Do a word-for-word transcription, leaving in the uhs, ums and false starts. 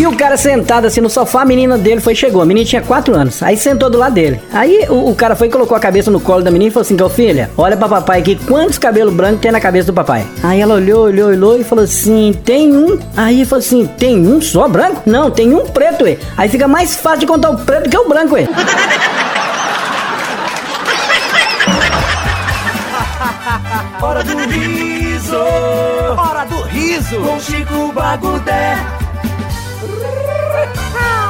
E o cara sentado assim no sofá, a menina dele foi chegou. A menina tinha quatro anos. Aí sentou do lado dele. Aí o, o cara foi e colocou a cabeça no colo da menina e falou assim: filha, olha pra papai aqui, quantos cabelos brancos tem na cabeça do papai? Aí ela olhou, olhou, olhou e falou assim: tem um. Aí ele falou assim: tem um só branco? Não, tem um preto, ué. Aí fica mais fácil de contar o preto que o branco, ué. Hora do riso, hora do riso, com Chico Bagudé.